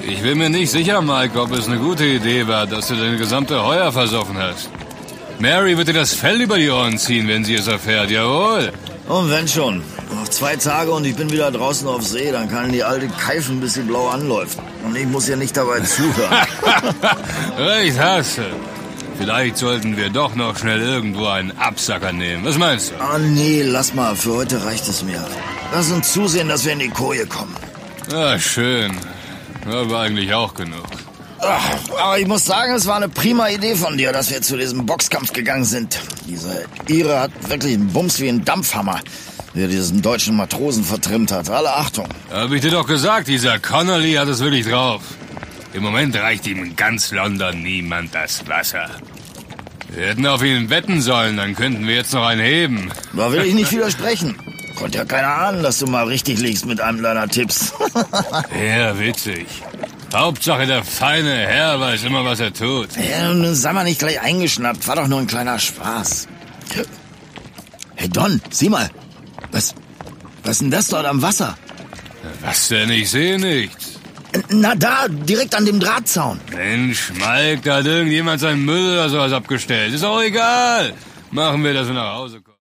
Ich bin mir nicht sicher, Mike, ob es eine gute Idee war, dass du deine gesamte Heuer versoffen hast. Mary wird dir das Fell über die Ohren ziehen, wenn sie es erfährt, jawohl. Und wenn schon. Noch 2 Tage und ich bin wieder draußen auf See. Dann kann die alte keifen, bis sie blau anläuft. Und ich muss ihr nicht dabei zuhören. Recht hast du. Vielleicht sollten wir doch noch schnell irgendwo einen Absacker nehmen. Was meinst du? Ah, nee, lass mal. Für heute reicht es mir. Lass uns zusehen, dass wir in die Koje kommen. Ah, schön. Aber eigentlich auch genug. Ach, aber ich muss sagen, es war eine prima Idee von dir, dass wir zu diesem Boxkampf gegangen sind. Diese Ire hat wirklich einen Bums wie ein Dampfhammer, wie er diesen deutschen Matrosen vertrimmt hat. Alle Achtung. Hab ich dir doch gesagt, dieser Connolly hat es wirklich drauf. Im Moment reicht ihm in ganz London niemand das Wasser. Wir hätten auf ihn wetten sollen, dann könnten wir jetzt noch einen heben. Da will ich nicht widersprechen. Konnte ja keiner ahnen, dass du mal richtig liegst mit einem deiner Tipps. Ja, witzig. Hauptsache, der feine Herr weiß immer, was er tut. Ja, nun sei mal nicht gleich eingeschnappt. War doch nur ein kleiner Spaß. Hey Don, sieh mal. Was ist denn das dort am Wasser? Was denn? Ich sehe nichts. Na da, direkt an dem Drahtzaun. Mensch, Mike, da hat irgendjemand seinen Müll oder sowas abgestellt. Ist auch egal. Machen wir, dass wir nach Hause kommen.